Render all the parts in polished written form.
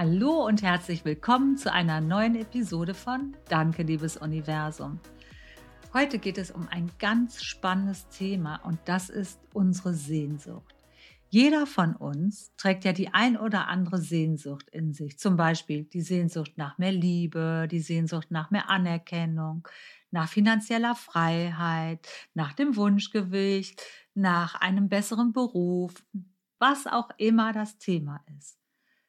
Hallo und herzlich willkommen zu einer neuen Episode von Danke, liebes Universum. Heute geht es um ein ganz spannendes Thema und das ist unsere Sehnsucht. Jeder von uns trägt ja die ein oder andere Sehnsucht in sich. Zum Beispiel die Sehnsucht nach mehr Liebe, die Sehnsucht nach mehr Anerkennung, nach finanzieller Freiheit, nach dem Wunschgewicht, nach einem besseren Beruf, was auch immer das Thema ist.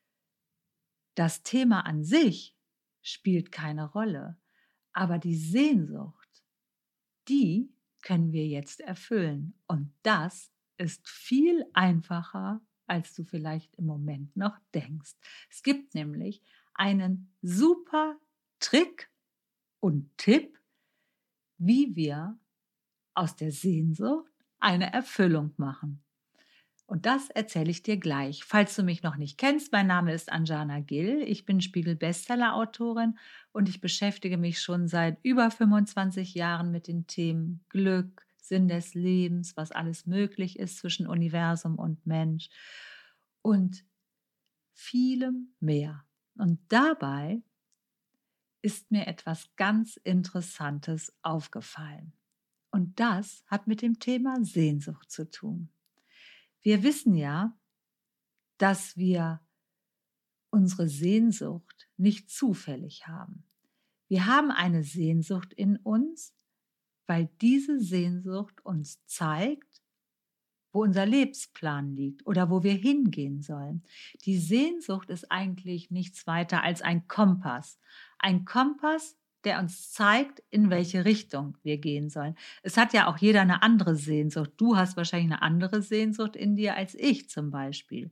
Das Thema an sich spielt keine Rolle, aber die Sehnsucht, die können wir jetzt erfüllen. Und das ist viel einfacher, als du vielleicht im Moment noch denkst. Es gibt nämlich einen super Trick und Tipp, wie wir aus der Sehnsucht eine Erfüllung machen. Und das erzähle ich dir gleich. Falls du mich noch nicht kennst, mein Name ist Anjana Gill. Ich bin Spiegel-Bestseller-Autorin und ich beschäftige mich schon seit über 25 Jahren mit den Themen Glück, Sinn des Lebens, was alles möglich ist zwischen Universum und Mensch und vielem mehr. Und dabei ist mir etwas ganz Interessantes aufgefallen. Und das hat mit dem Thema Sehnsucht zu tun. Wir wissen ja, dass wir unsere Sehnsucht nicht zufällig haben. Wir haben eine Sehnsucht in uns, weil diese Sehnsucht uns zeigt, wo unser Lebensplan liegt oder wo wir hingehen sollen. Die Sehnsucht ist eigentlich nichts weiter als ein Kompass. Ein Kompass, der uns zeigt, in welche Richtung wir gehen sollen. Es hat ja auch jeder eine andere Sehnsucht. Du hast wahrscheinlich eine andere Sehnsucht in dir als ich zum Beispiel.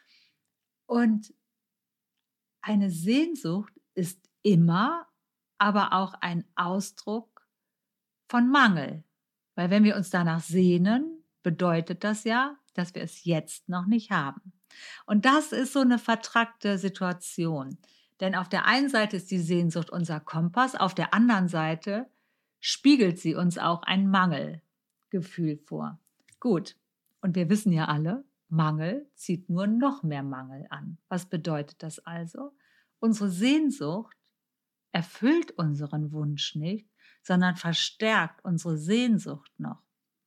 Und eine Sehnsucht ist immer aber auch ein Ausdruck von Mangel. Weil wenn wir uns danach sehnen, bedeutet das ja, dass wir es jetzt noch nicht haben. Und das ist so eine vertrackte Situation. Denn auf der einen Seite ist die Sehnsucht unser Kompass, auf der anderen Seite spiegelt sie uns auch ein Mangelgefühl vor. Gut, und wir wissen ja alle, Mangel zieht nur noch mehr Mangel an. Was bedeutet das also? Unsere Sehnsucht erfüllt unseren Wunsch nicht, sondern verstärkt unsere Sehnsucht noch.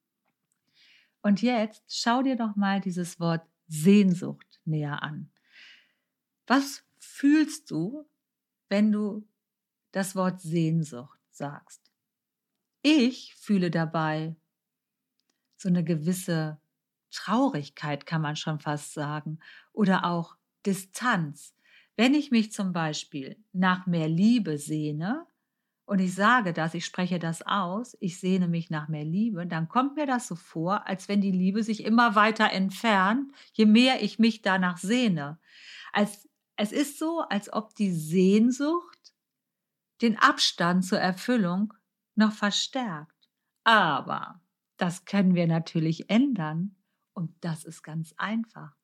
Und jetzt schau dir doch mal dieses Wort Sehnsucht näher an. Was fühlst du, wenn du das Wort Sehnsucht sagst? Ich fühle dabei so eine gewisse Traurigkeit, kann man schon fast sagen, oder auch Distanz. Wenn ich mich zum Beispiel nach mehr Liebe sehne und ich sage das, ich spreche das aus, ich sehne mich nach mehr Liebe, dann kommt mir das so vor, als wenn die Liebe sich immer weiter entfernt, je mehr ich mich danach sehne. Es ist so, als ob die Sehnsucht den Abstand zur Erfüllung noch verstärkt. Aber das können wir natürlich ändern und das ist ganz einfach.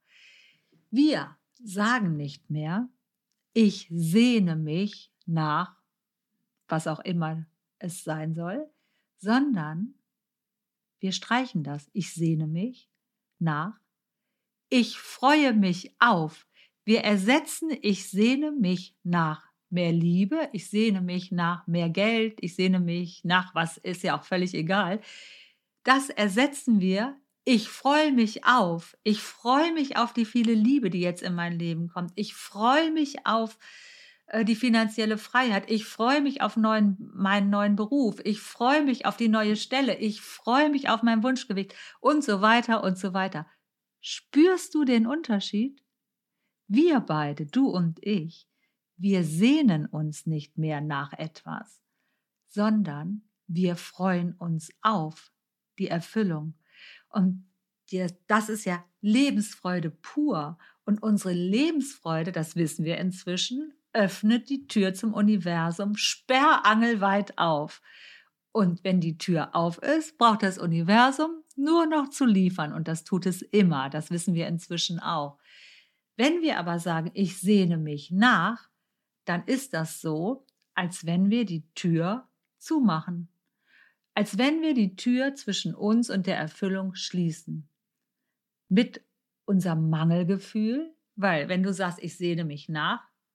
Wir sagen nicht mehr, ich sehne mich nach, was auch immer es sein soll, sondern wir streichen das. Ich sehne mich nach, ich freue mich auf. Wir ersetzen, ich sehne mich nach mehr Liebe, ich sehne mich nach mehr Geld, ich sehne mich nach, was ist ja auch völlig egal. Das ersetzen wir, ich freue mich auf. Ich freue mich auf die viele Liebe, die jetzt in mein Leben kommt. Ich freue mich auf die finanzielle Freiheit. Ich freue mich auf meinen neuen Beruf. Ich freue mich auf die neue Stelle. Ich freue mich auf mein Wunschgewicht und so weiter und so weiter. Spürst du den Unterschied? Wir beide, du und ich, wir sehnen uns nicht mehr nach etwas, sondern wir freuen uns auf die Erfüllung. Und das ist ja Lebensfreude pur. Und unsere Lebensfreude, das wissen wir inzwischen, öffnet die Tür zum Universum sperrangelweit auf. Und wenn die Tür auf ist, braucht das Universum nur noch zu liefern. Und das tut es immer. Das wissen wir inzwischen auch. Wenn wir aber sagen, ich sehne mich nach, dann ist das so, als wenn wir die Tür zumachen. Als wenn wir die Tür zwischen uns und der Erfüllung schließen. Mit unserem Mangelgefühl, weil wenn du sagst, ich sehne mich nach,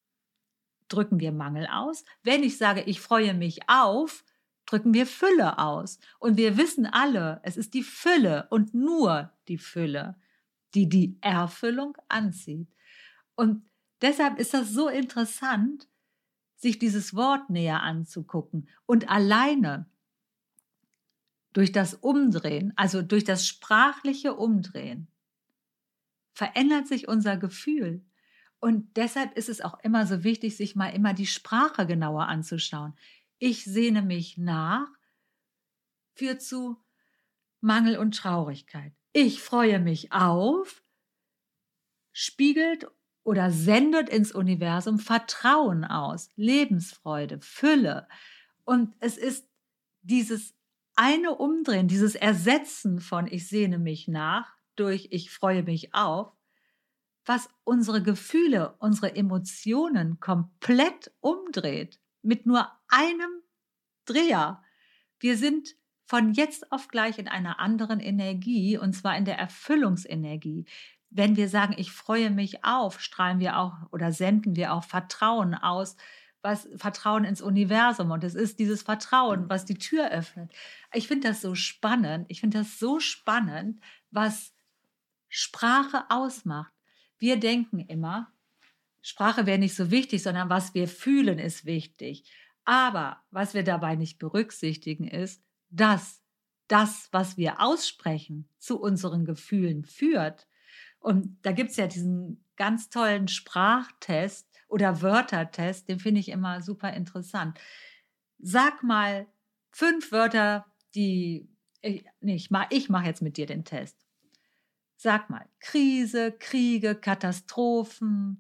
drücken wir Mangel aus. Wenn ich sage, ich freue mich auf, drücken wir Fülle aus. Und wir wissen alle, es ist die Fülle und nur die Fülle, die die Erfüllung anzieht. Und deshalb ist das so interessant, sich dieses Wort näher anzugucken. Und alleine durch das Umdrehen, also durch das sprachliche Umdrehen, verändert sich unser Gefühl. Und deshalb ist es auch immer so wichtig, sich mal immer die Sprache genauer anzuschauen. Ich sehne mich nach, führt zu Mangel und Traurigkeit. Ich freue mich auf, spiegelt oder sendet ins Universum Vertrauen aus, Lebensfreude, Fülle. Und es ist dieses eine Umdrehen, dieses Ersetzen von ich sehne mich nach durch ich freue mich auf, was unsere Gefühle, unsere Emotionen komplett umdreht, mit nur einem Dreher. Wir sind von jetzt auf gleich in einer anderen Energie, und zwar in der Erfüllungsenergie. Wenn wir sagen, ich freue mich auf, strahlen wir auch oder senden wir auch Vertrauen aus, was Vertrauen ins Universum. Und es ist dieses Vertrauen, was die Tür öffnet. Ich finde das so spannend. Ich finde das so spannend, was Sprache ausmacht. Wir denken immer, Sprache wäre nicht so wichtig, sondern was wir fühlen ist wichtig. Aber was wir dabei nicht berücksichtigen ist, dass das, was wir aussprechen, zu unseren Gefühlen führt. Und da gibt es ja diesen ganz tollen Sprachtest oder Wörtertest, den finde ich immer super interessant. Sag mal 5 Wörter, ich mache jetzt mit dir den Test. Sag mal, Krise, Kriege, Katastrophen,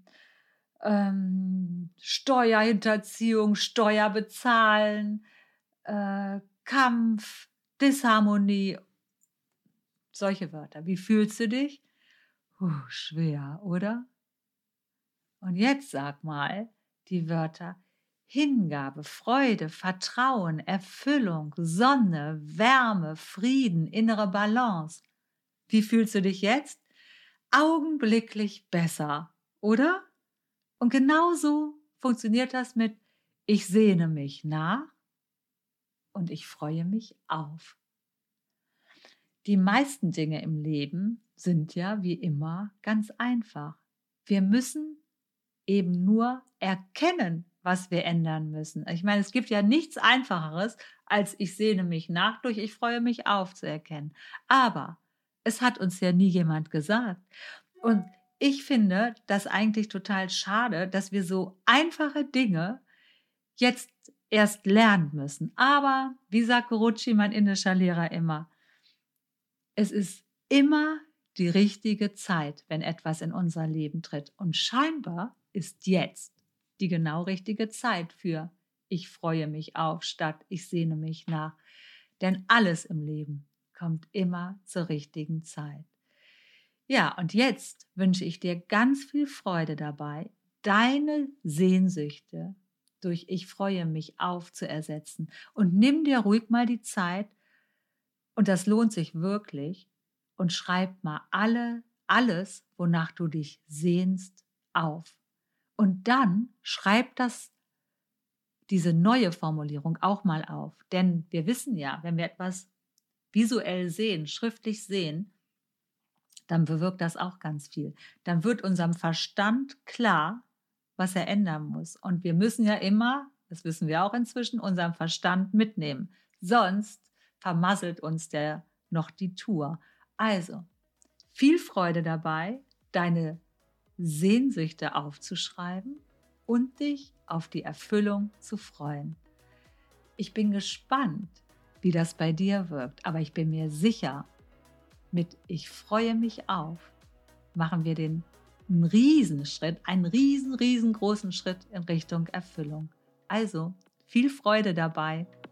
Steuerhinterziehung, Steuer bezahlen, Kampf, Disharmonie, solche Wörter. Wie fühlst du dich? Schwer, oder? Und jetzt sag mal die Wörter Hingabe, Freude, Vertrauen, Erfüllung, Sonne, Wärme, Frieden, innere Balance. Wie fühlst du dich jetzt? Augenblicklich besser, oder? Und genauso funktioniert das mit ich sehne mich nach und ich freue mich auf. Die meisten Dinge im Leben sind ja wie immer ganz einfach. Wir müssen eben nur erkennen, was wir ändern müssen. Ich meine, es gibt ja nichts Einfacheres, als ich sehne mich nach durch ich freue mich auf zu erkennen. Aber es hat uns ja nie jemand gesagt. Und ich finde das eigentlich total schade, dass wir so einfache Dinge jetzt erst lernen müssen. Aber, wie sagt Guruji, mein indischer Lehrer immer, es ist immer die richtige Zeit, wenn etwas in unser Leben tritt. Und scheinbar ist jetzt die genau richtige Zeit für ich freue mich auf statt ich sehne mich nach. Denn alles im Leben kommt immer zur richtigen Zeit. Ja, und jetzt wünsche ich dir ganz viel Freude dabei, deine Sehnsüchte durch ich freue mich auf zu ersetzen. Und nimm dir ruhig mal die Zeit, und das lohnt sich wirklich, und schreib mal alles, wonach du dich sehnst, auf. Und dann schreib diese neue Formulierung auch mal auf. Denn wir wissen ja, wenn wir etwas visuell sehen, schriftlich sehen, dann bewirkt das auch ganz viel. Dann wird unserem Verstand klar, was er ändern muss. Und wir müssen ja immer, das wissen wir auch inzwischen, unseren Verstand mitnehmen. Sonst vermasselt uns der noch die Tour. Also, viel Freude dabei, deine Sehnsüchte aufzuschreiben und dich auf die Erfüllung zu freuen. Ich bin gespannt, wie das bei dir wirkt, aber ich bin mir sicher, mit ich freue mich auf, machen wir einen Riesenschritt, einen riesengroßen Schritt in Richtung Erfüllung. Also, viel Freude dabei.